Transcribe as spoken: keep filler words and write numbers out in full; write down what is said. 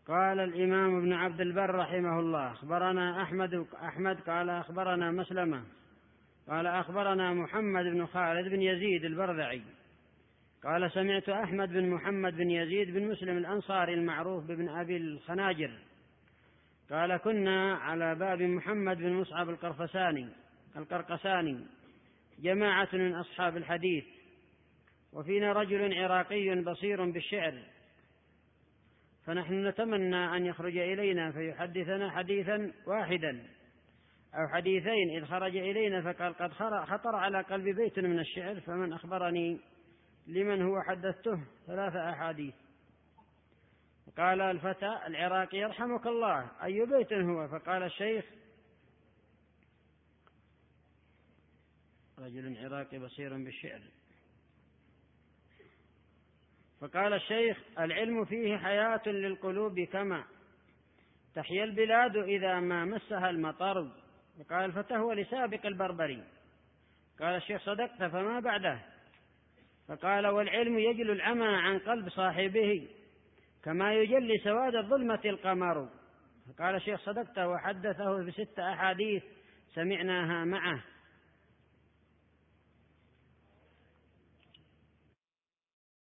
قال الإمام ابن عبد البر رحمه الله: أخبرنا أحمد أحمد قال أخبرنا مسلمة قال أخبرنا محمد بن خالد بن يزيد البرذعي قال سمعت أحمد بن محمد بن يزيد بن مسلم الأنصاري المعروف بابن أبي الخناجر قال كنا على باب محمد بن مصعب القرفساني القرقساني جماعة من أصحاب الحديث، وفينا رجل عراقي بصير بالشعر، فنحن نتمنى أن يخرج إلينا فيحدثنا حديثا واحدا أو حديثين، إذ خرج إلينا فقال قد خطر على قلب بيت من الشعر، فمن أخبرني لمن هو حدثته ثلاث أحاديث. قال الفتى العراقي: يرحمك الله، أي بيت هو؟ فقال الشيخ: رجل عراقي بصير بالشعر. فقال الشيخ: العلم فيه حياة للقلوب كما تحيا البلاد إذا ما مسها المطر. فقال الفتى: هو لسابق البربري. قال الشيخ: صدقت، فما بعده؟ فقال: والعلم يجل العمى عن قلب صاحبه كما يجلي سواد الظلمة القمر. فقال الشيخ: صدقت، وحدثه بست أحاديث سمعناها معه